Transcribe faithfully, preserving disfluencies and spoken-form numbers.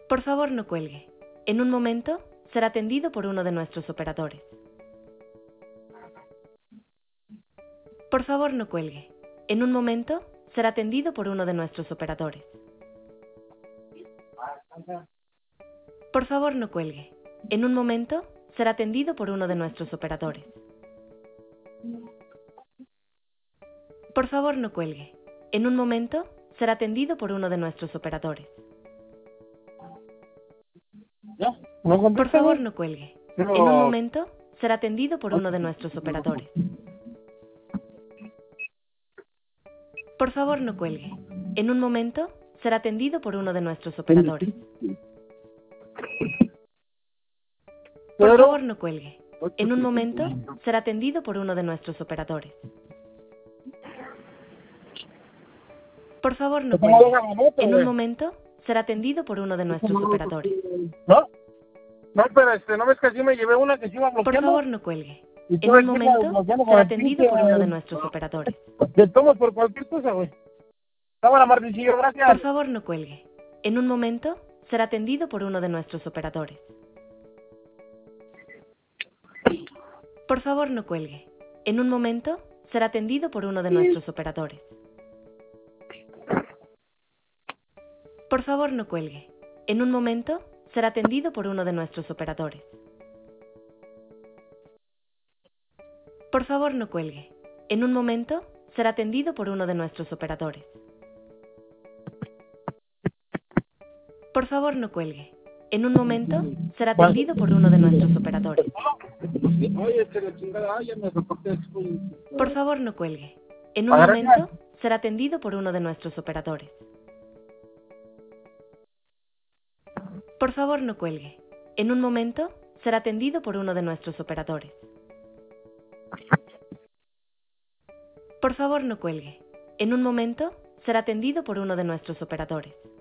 Por favor, no cuelgue. En un momento, será atendido por uno de nuestros operadores. Por favor, no cuelgue. En un momento, será atendido por uno de nuestros operadores. Por favor, no cuelgue. En un momento, será atendido por uno de nuestros operadores. Por favor, no cuelgue. En un momento, será atendido por uno de nuestros operadores. ¿Ya? ¿No Por contesta, favor, güey? no cuelgue. Pero- En un momento, será atendido por uno de nuestros operadores. Por favor, no cuelgue. En un momento, será atendido por uno de nuestros operadores. Por Pero- favor, no cuelgue. En un momento, será atendido por uno de nuestros operadores. Por favor, no Yo tengo cuelgue. la camioneta, En un güey. momento, será atendido por uno de nuestros operadores. ¿No? No, pero este, ¿no ves que así me llevé una que se iba Por bloqueando? favor, no cuelgue. Y En tuve un que irla momento, desbloqueando con será el atendido pinche, por uno de eh, nuestros operadores. Te tomo por cualquier cosa, güey. Cámara, Martincillo, gracias. Por favor, no cuelgue. En un momento, será atendido por uno de nuestros operadores. Por favor, no cuelgue. En un momento, será atendido por uno de nuestros operadores. Por favor, no cuelgue. En un momento, será atendido por uno de nuestros operadores. Por favor, no cuelgue. En un momento, será atendido por uno de nuestros operadores. Por favor, no cuelgue. En un momento, será atendido por uno de nuestros operadores. Oye, este, la chingada, ay, ya me reporté. Por favor, no cuelgue. En un Agarra momento, ya. será atendido por uno de nuestros operadores. Por favor, no cuelgue. En un momento, será atendido por uno de nuestros operadores. Por favor, no cuelgue. En un momento, será atendido por uno de nuestros operadores.